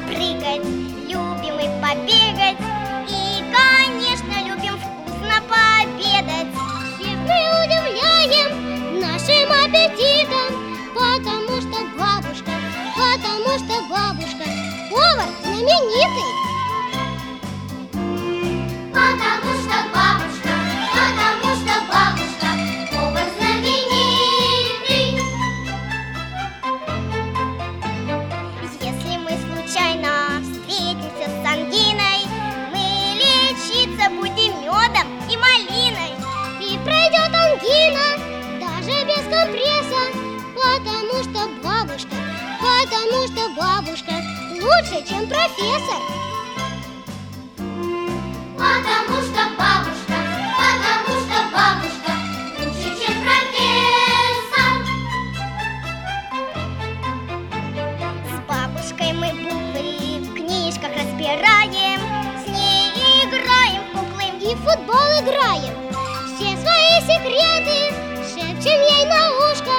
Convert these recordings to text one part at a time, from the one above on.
попрыгать, любим и побегать, и, конечно, любим вкусно пообедать. Всех мы удивляем нашим аппетитом, потому что бабушка повар знаменитый. Потому что бабушка повар знаменитый. Если мы случайно встретимся с ангиной, мы лечиться будем медом и малиной. И пройдет ангина даже без компресса, потому что бабушка лучше, чем профессор. Потому что бабушка лучше, чем профессор. С бабушкой мы буквы в книжках разбираем, с ней играем в куклы И в футбол играем. Все свои секреты шепчем ей на ушко,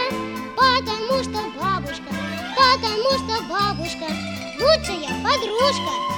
потому что бабушка лучшая подружка.